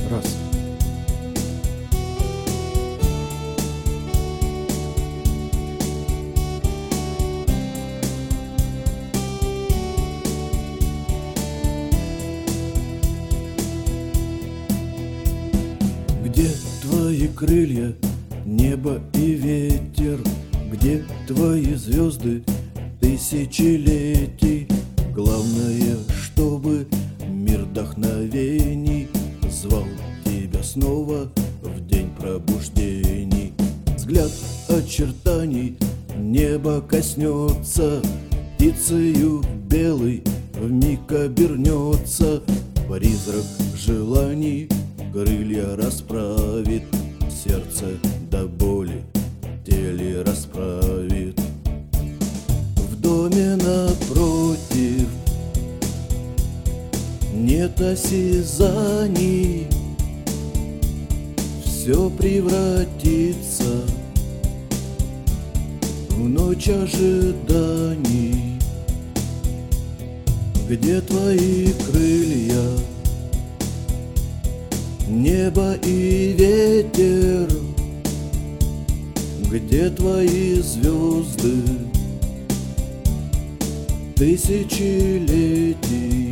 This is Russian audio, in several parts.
Раз. Где твои крылья, небо и ветер? Где твои звезды тысячелетий? Главное, чтобы мир вдохновений звал тебя снова в день пробуждений. Взгляд очертаний небо коснется, птицею белой вмиг обернется. Призрак желаний крылья расправит, сердце до боли в теле расправит. В доме напротив нет осязаний, все превратится в ночь ожиданий. Где твои крылья, небо и ветер? Где твои звезды тысячелетий?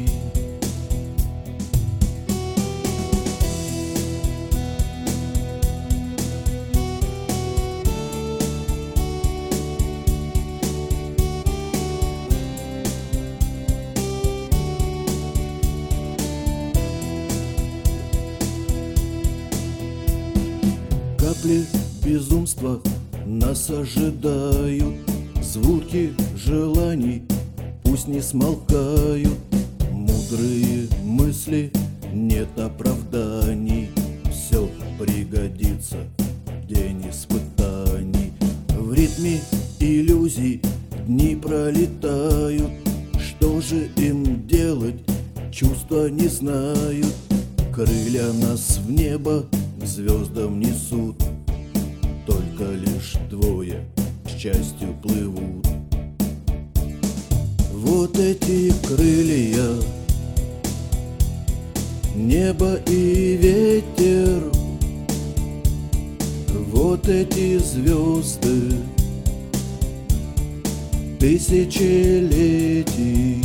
Капли безумства нас ожидают, звуки желаний пусть не смолкают. Мудрые мысли, нет оправданий, все пригодится в день испытаний. В ритме иллюзий дни пролетают, что же им делать, чувства не знают. Крылья нас в небо к звездам несут, только лишь двое к счастью плывут. Вот эти крылья, небо и ветер, вот эти звезды тысячелетий.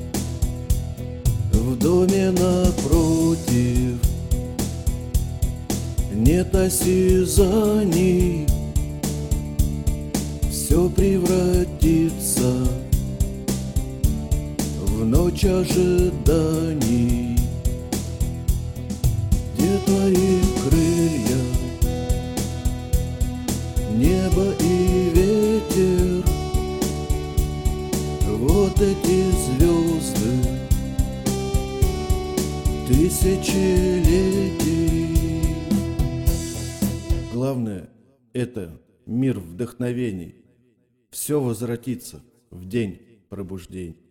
В доме напротив нет осязаний, все превратится в ночь ожиданий. Где твои крылья, небо и ветер? Вот эти звезды тысячелетий. Главное — это мир вдохновений. Все возвратится в день пробуждений.